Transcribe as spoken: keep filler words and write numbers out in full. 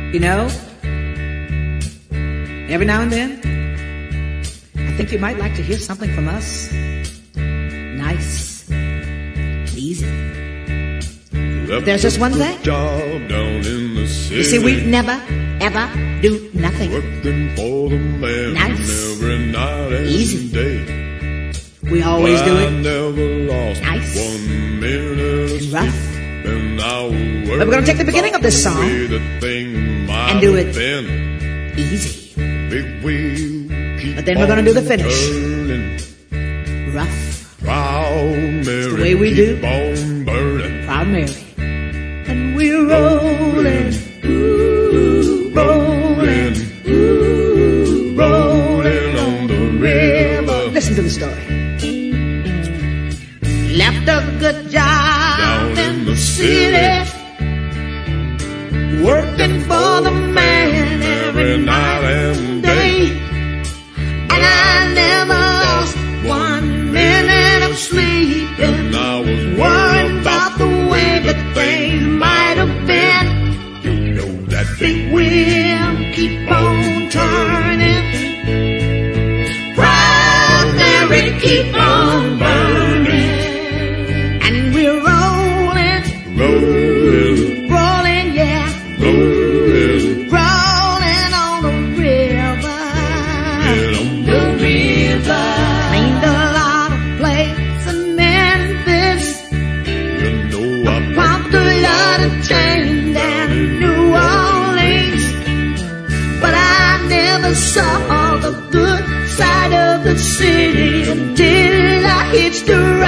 You know, every now and then, I think you might like to hear something from us. Nice, easy. There's just one thing. You see, we'd never, ever do nothing. Nice, easy. We always do it nice and rough. But we're going to take the beginning of this song and do it easy. But then we're going to do the finish rough. It's the way we do Proud Mary. And we're rolling, ooh, rolling, ooh, rolling on the river. Listen to the story. Left a good job down in the city, working for the man every night and day. And I never lost one minute of sleep, and I was worried about the way that things might have been. You know that big wheel keep on turning, Proud Mary keep on burning. Rolling, rolling, yeah, rolling, rolling on the river, and on the river. Cleaned a lot of plates in Memphis, You know I pumped a lot of change down in New Orleans, but I never saw the good side of the city until I hitched a